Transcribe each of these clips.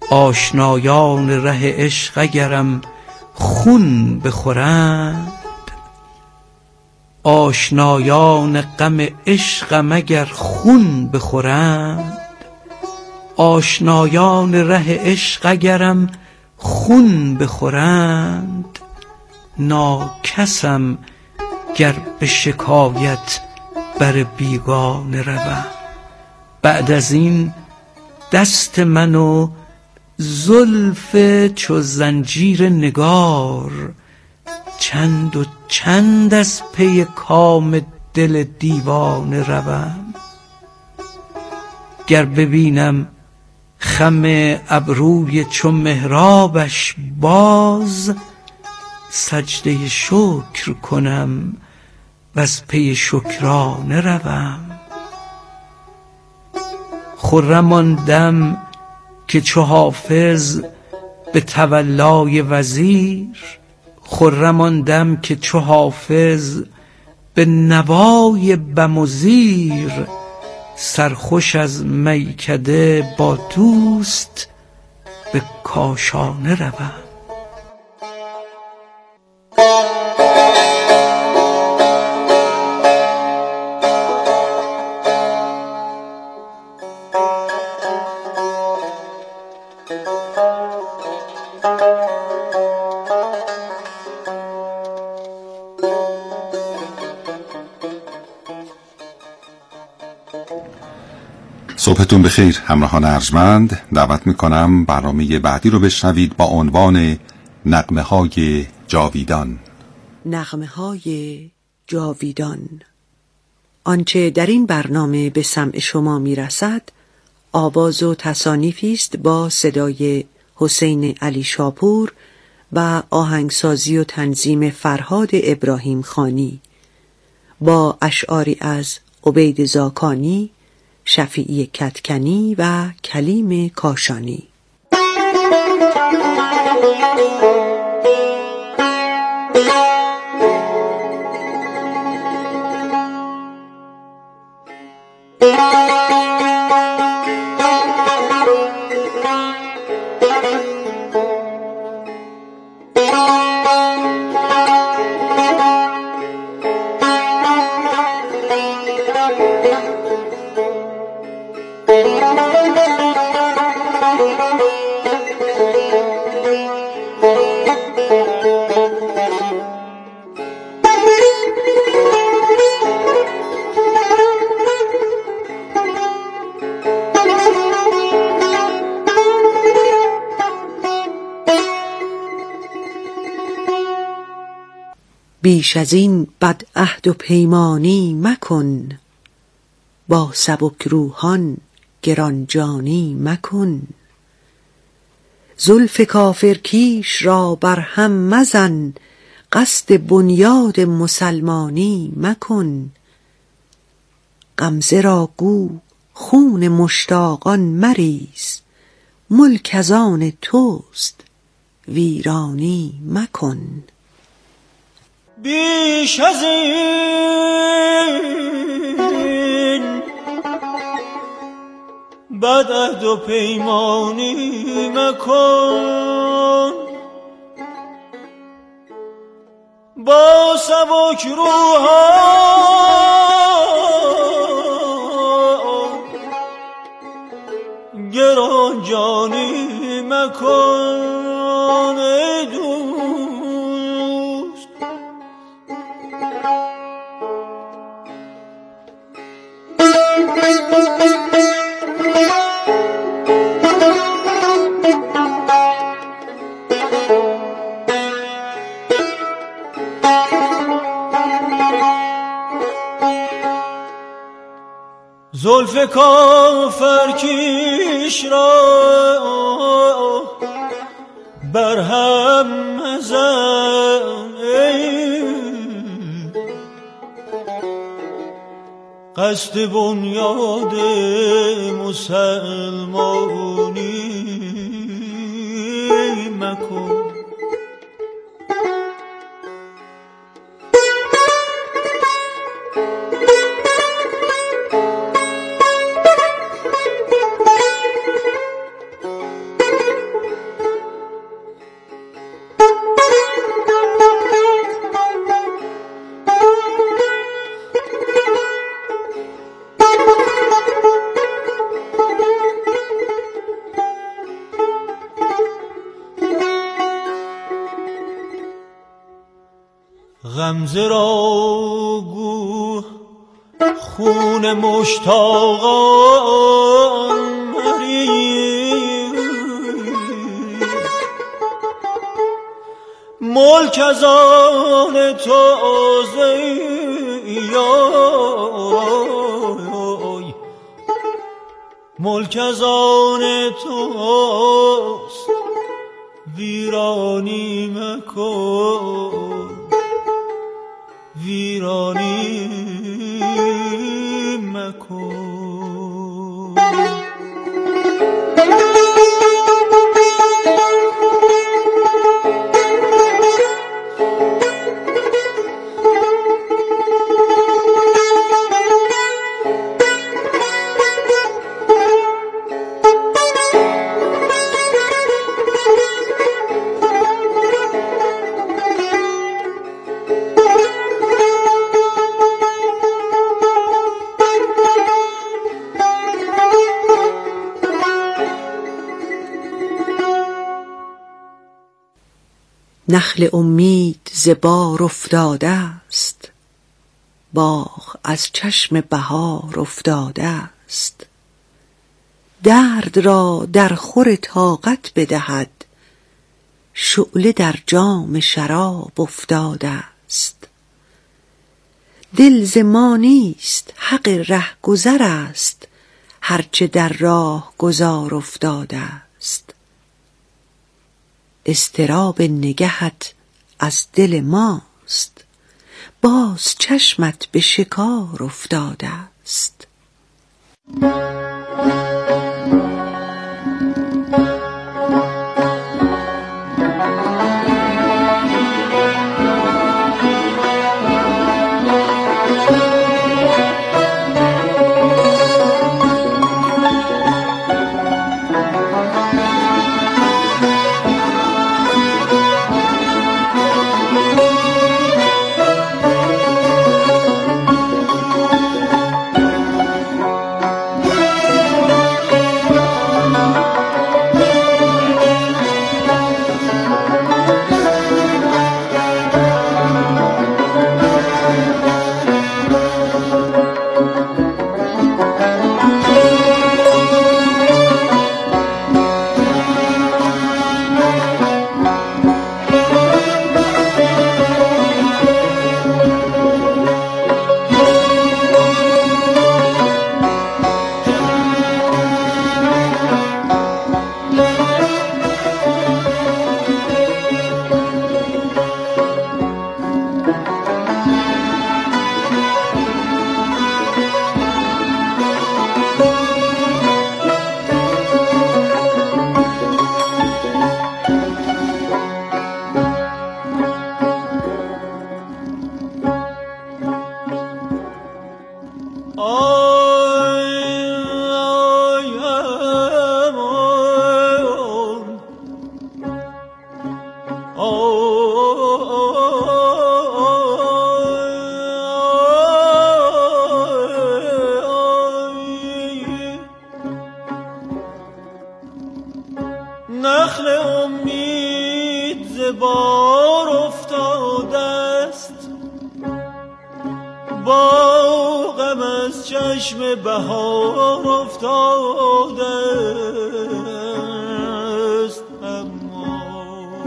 آشنایان ره عشق اگرم خون بخورند، آشنایان غم عشقم اگر خون بخورند، آشنایان ره عشق اگرم خون بخورند، ناکسم گر به شکایت بر بیگانه روم. بعد از این دست من و زلف چو زنجیر نگار، چند و چند از پی کام دل دیوانه روم. گر ببینم خم ابروی چو محرابش باز، سجده شکر کنم وز پی شکرانه روم. خرم آن دم که چو حافظ به تولای وزیر، خرم آن دم که چو حافظ به نوای بم و زیر، سرخوش از میکده با دوست به کاشانه روم. صبحتون بخیر همراهان ارجمند. دعوت میکنم برنامه بعدی رو بشنوید با عنوان نغمه های جاویدان. نغمه های جاویدان. آنچه در این برنامه به سمع شما میرسد آواز و تصانیفی است با صدای حسین علی شاپور و آهنگسازی و تنظیم فرهاد ابراهیم خانی، با اشعاری از عبید زاکانی، شفیعی کدکنی و کلیم کاشانی. بیش از این بد عهد و پیمانی مکن، با سبک روحان گرانجانی مکن. زلف کافرکیش را بر هم مزن، قصد بنیاد مسلمانی مکن. غمزه را گو خون مشتاقان مریز، ملک از آن توست ویرانی مکن. بیش از این بد عهد و پیمانی مکن، با سبک روحان گرانجانی مکن. ای دوست زلف کافرکیش را بر هم مزن، قصد بنیاد مسلمانی مکن. غمزه را گو خون مشتاقان مریز، ملک از آن توست ملک از آن توست ویرانی مکن، ویرانی مکن. نخل امید ز بار افتاده است، باغ از چشم بهار افتاده است. درد را در خور طاقت بدهد، شعله در جام شراب افتاده است. دل ز ما نیست حق رهگذر است، هرچه در راه گذار افتاده است. اضطراب نگهت از دل ماست، باز چشمت به شکار افتاده است. نخل امید ز بار افتاده است، باغم از چشم بهار افتاده است. اما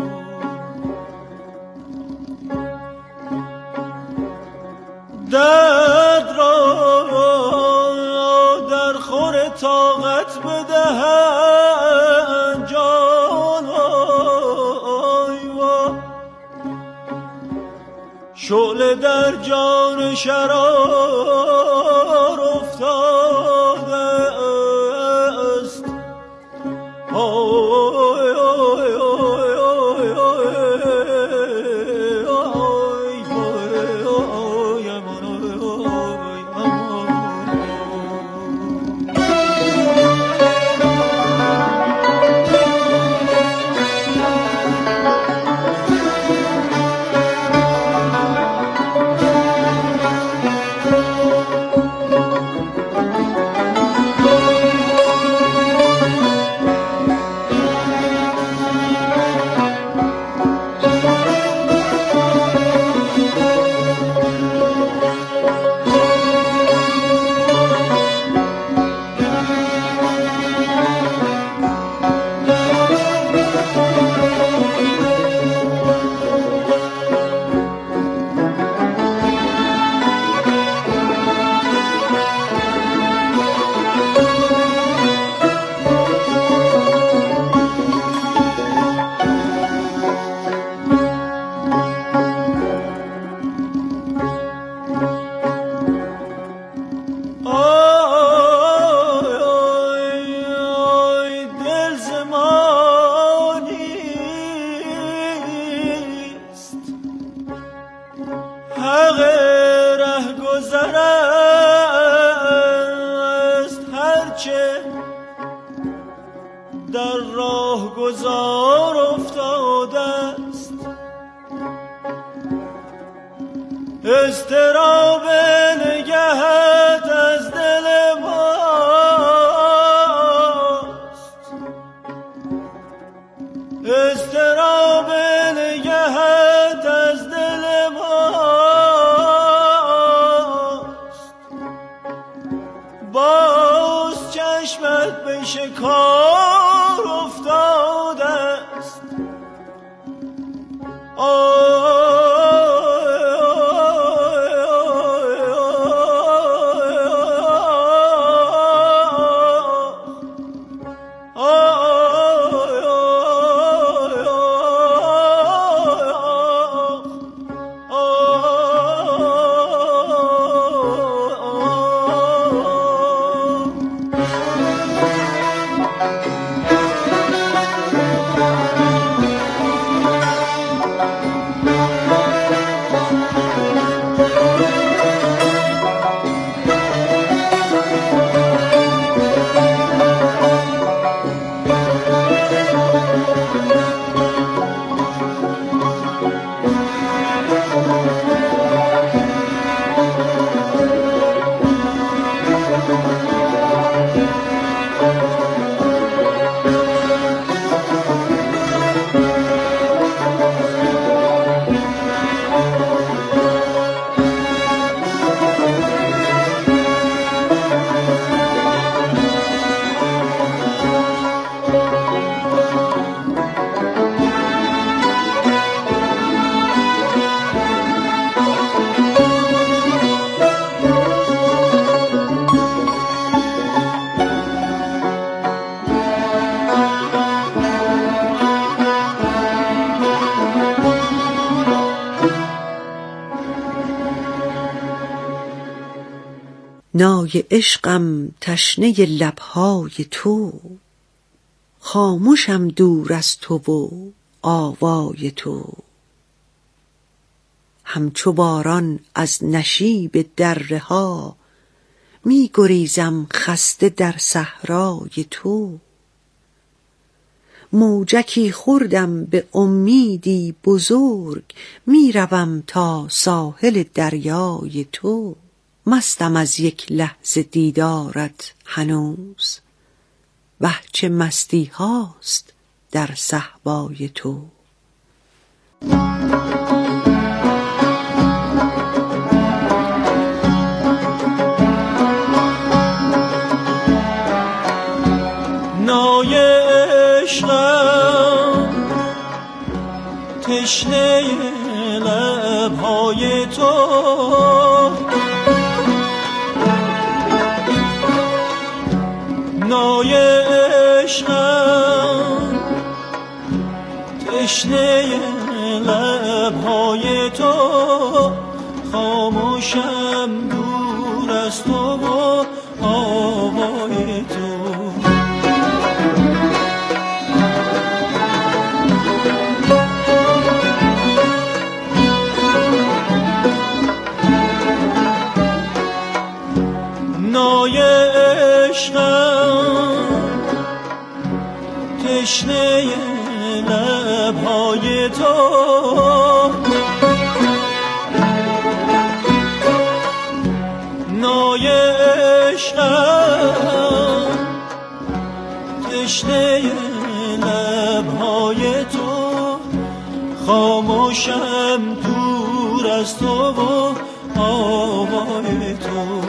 درد را در خور طاقت بدهد جان، شعله در جان شرار افتاده است. راه گذار افتاده است. اضطراب نگهت از دل ماست، اضطراب نگهت از دل ماست. باز چشمت به شکار افتاده است. نای عشقم تشنه لبهای تو، خاموشم دور از تو و آوای تو. همچو باران از نشیب دره ها، می گریزم خسته در صحرای تو. موجکی خوردم به امیدی بزرگ، می روم تا ساحل دریای تو. مستم از یک لحظه دیدارت هنوز، وه چه مستی هاست در صهبای تو. نای عشقم تشنه لبهای تو، نای عشقم تشنه لبهای تو. خاموشم دور از تو و آوای تو. نای عشقم تشنه لبهای تو، نای عشقم تشنه لبهای تو. خاموشم دور از تو و آوای تو.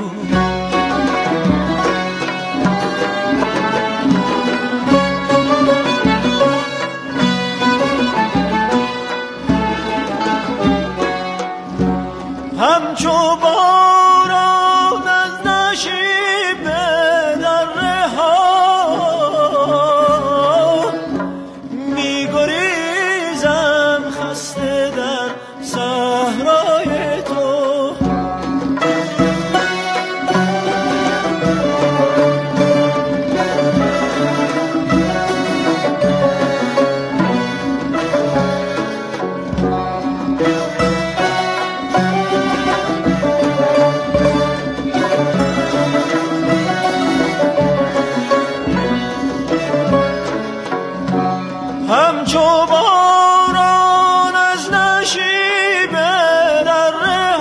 همچو باران از نشیب دره ها، می گریزم خسته در صحرای تو. همچو باران از نشیب دره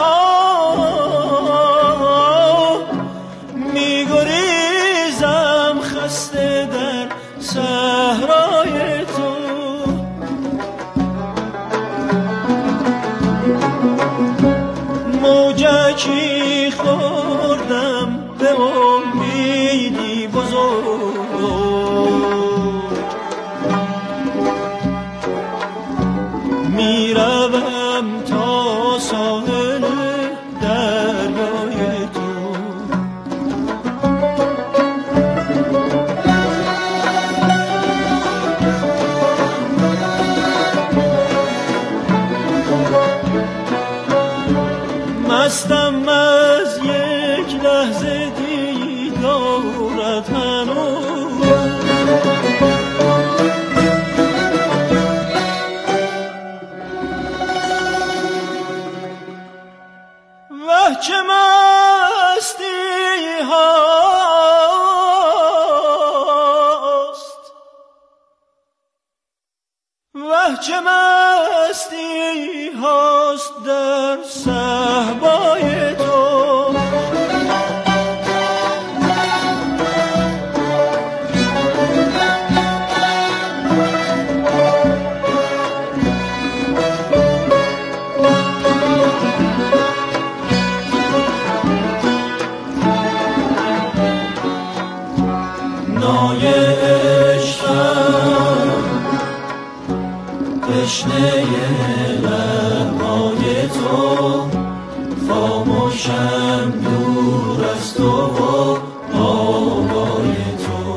ها می گریزم خسته در صحرای تو. موجکی خوردم به امیدی بزرگ، میروم تا ساحل دریای تو. مستم از یک لحظه دیدارت هنوز، وه چه مستی هاست، وه چه مستی هاست در صحبای تو. نای عشقم تشنه لبهای تو، خاموشم دور از تو و آوای تو.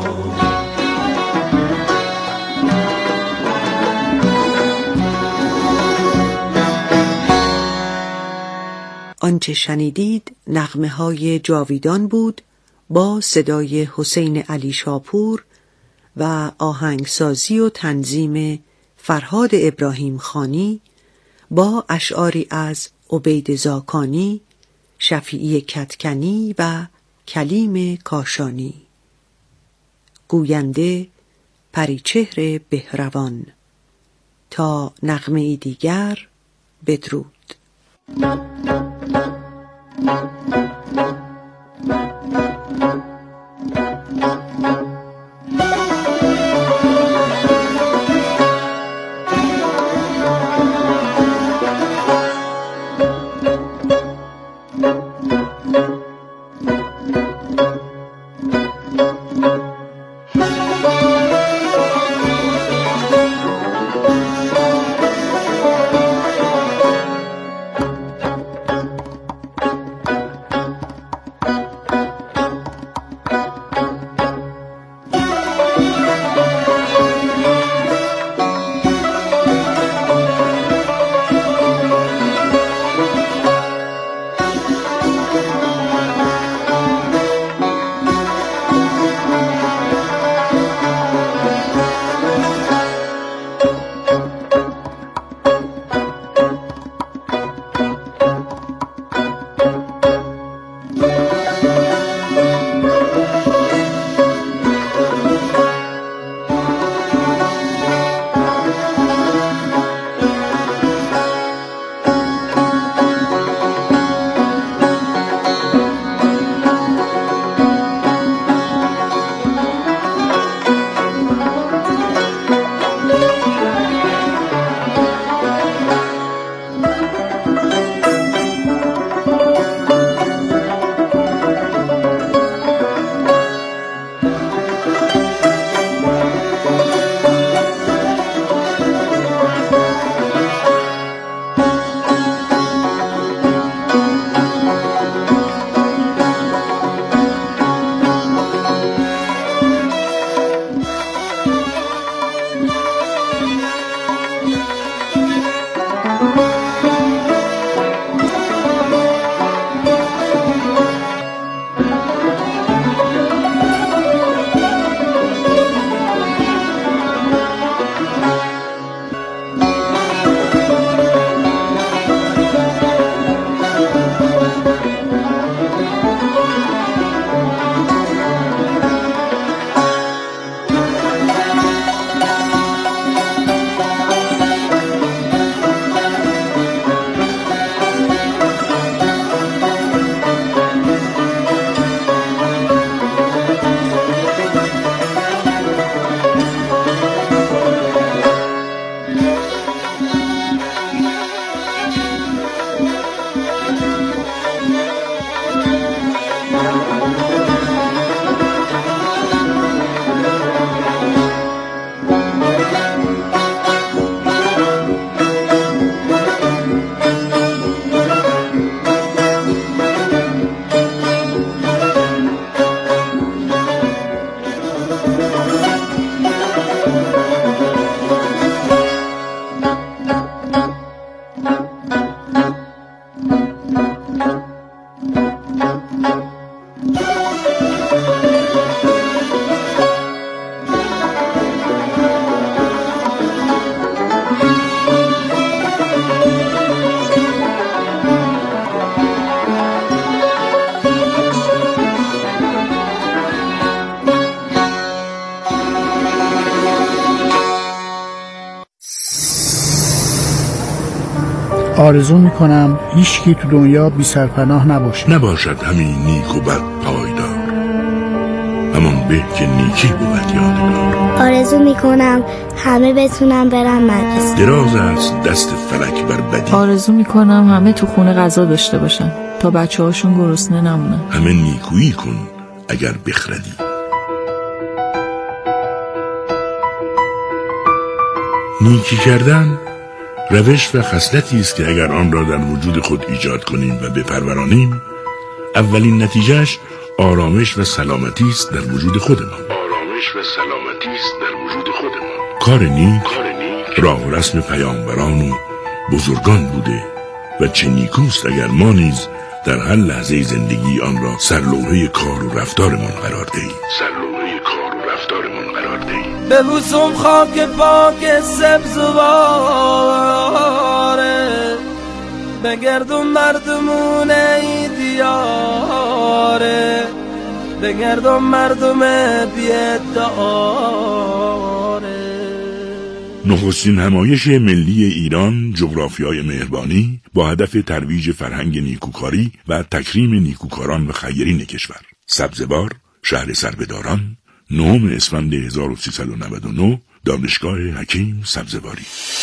آنچه شنیدید نغمه های جاویدان بود با صدای حسین علی شاپور و آهنگسازی و تنظیم فرهاد ابراهیم خانی با اشعاری از عبید زاکانی، شفیعی کدکنی و کلیم کاشانی. گوینده پریچهر بهروان. تا نغمه دیگر بدرود. آرزو میکنم هیچکی تو دنیا بی سرپناه نباشد همین نیک و بد پایدار، همان به که نیکی بود یادگار. آرزو میکنم همه بتونم برم مدرسه. دراز است دست فلک بر بدی. آرزو میکنم همه تو خونه غذا داشته باشن تا بچه هاشون گرسنه نمونن. همه نیکویی کن اگر بخردی. نیکی کردن روش و خصلتی است که اگر آن را در وجود خود ایجاد کنیم و بپرورانیم، اولین نتیجهش آرامش و سلامتی است در وجود خودمان. کار نیک راه و رسم پیامبران و بزرگان بوده و چه نیکوست اگر ما نیز در هر لحظه زندگی آن را سرلوحه کار و رفتارمان قرار دهیم. ببوسم خاک پاک سبزواره، بگردم مردمون ای دیاره، بگردم مردم بی‌ادعاره. نخستین همایش ملی ایران جغرافیای مهربانی با هدف ترویج فرهنگ نیکوکاری و تکریم نیکوکاران و خیرین کشور. سبزوار، شهر سربداران، 9 اسفند 1399، دانشگاه حکیم سبزواری.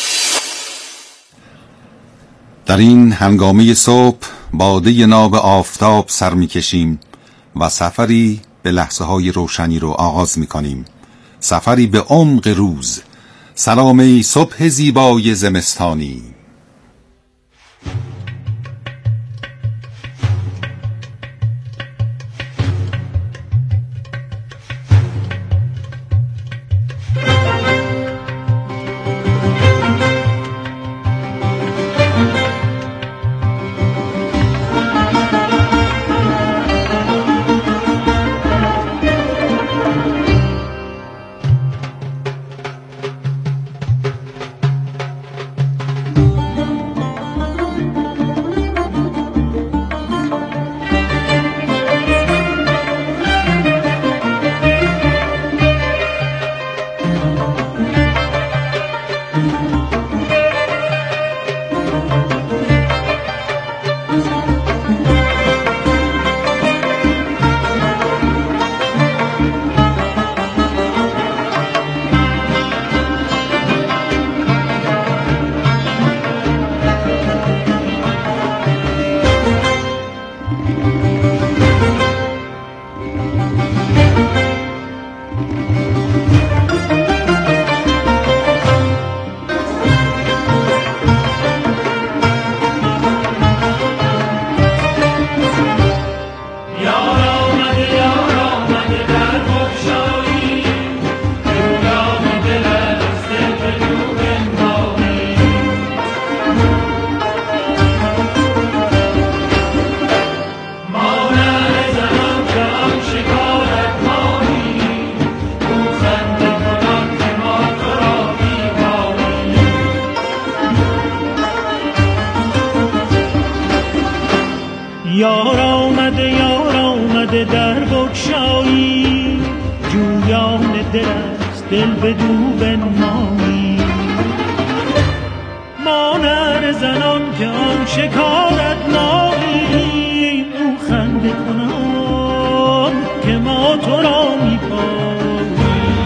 در این هنگامه صبح باده ناب آفتاب سر می‌کشیم و سفری به لحظه‌های روشنی رو آغاز می‌کنیم. سفری به عمق روز. سلام ای صبح زیبای زمستانی. یار آمده در بگشایی، جویان دل است دل بدو بنمایی. ما نر زنان که آن شکارت ماییم، او خنده کنان که ما تو را میپاییم.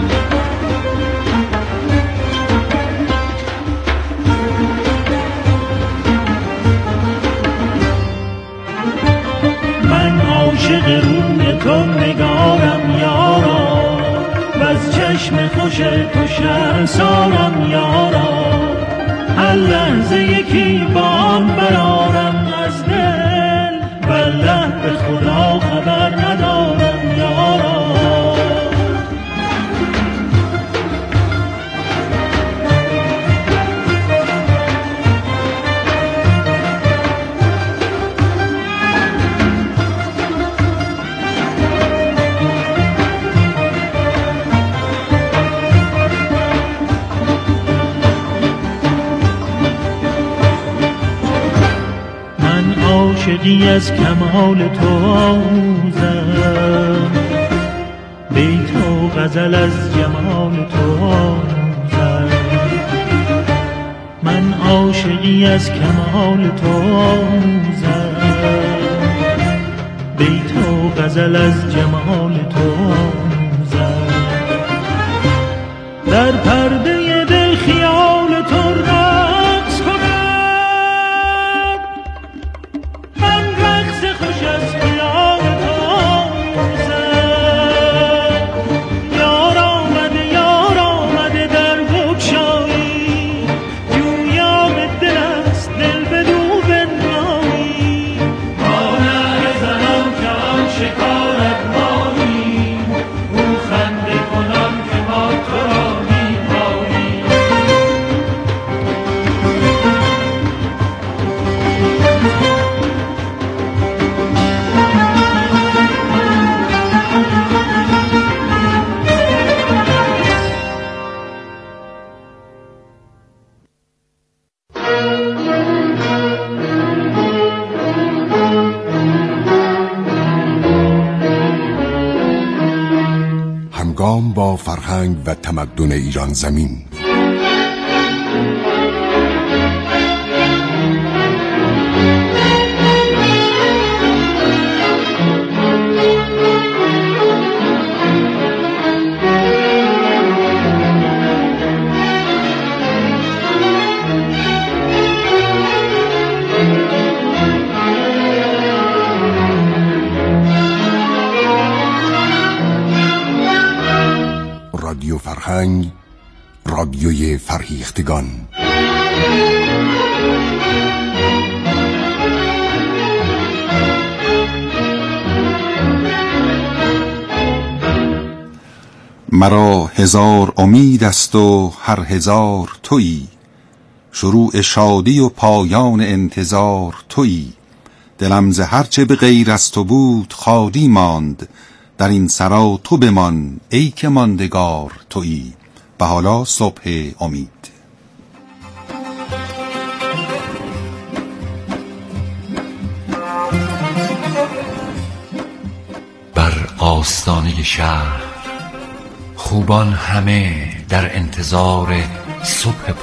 من عاشق روی تو نگارم یارا، و از چشم خوش تو شرمسارم یارا. هر لحظه یکی بان برارم از دل، والله به خدا خبر ندارم یارا. عاشقی از کمال تو آموزم، بیت و غزل از جمال تو آموزم. من عاشقی از کمال تو آموزد، بیت و غزل از جمال تو آموزد. در پرده دل خیال تو رقص کنم، من رقص خوش از خیال تو آموزد. یار آمده در بگشایی، جویا به دل است دل بدو بنمایی. ما نعره زنان که آن شکارت مانی، او خنده کنان که ما تو را میپاییم. همگام با فرهنگ و تمدن ایران زمین. رادیو فرهنگ، رادیوی فرهیختگان. مرا هزار امید است و هر هزار تویی، شروع شادی و پایان انتظار تویی. دلم ز هرچه به غیر از تو بود خالی ماند، در این سرا تو بمان ای که ماندگار تویی. و حالا صبح امید. بر آستانه شهر خوبان همه در انتظار صبح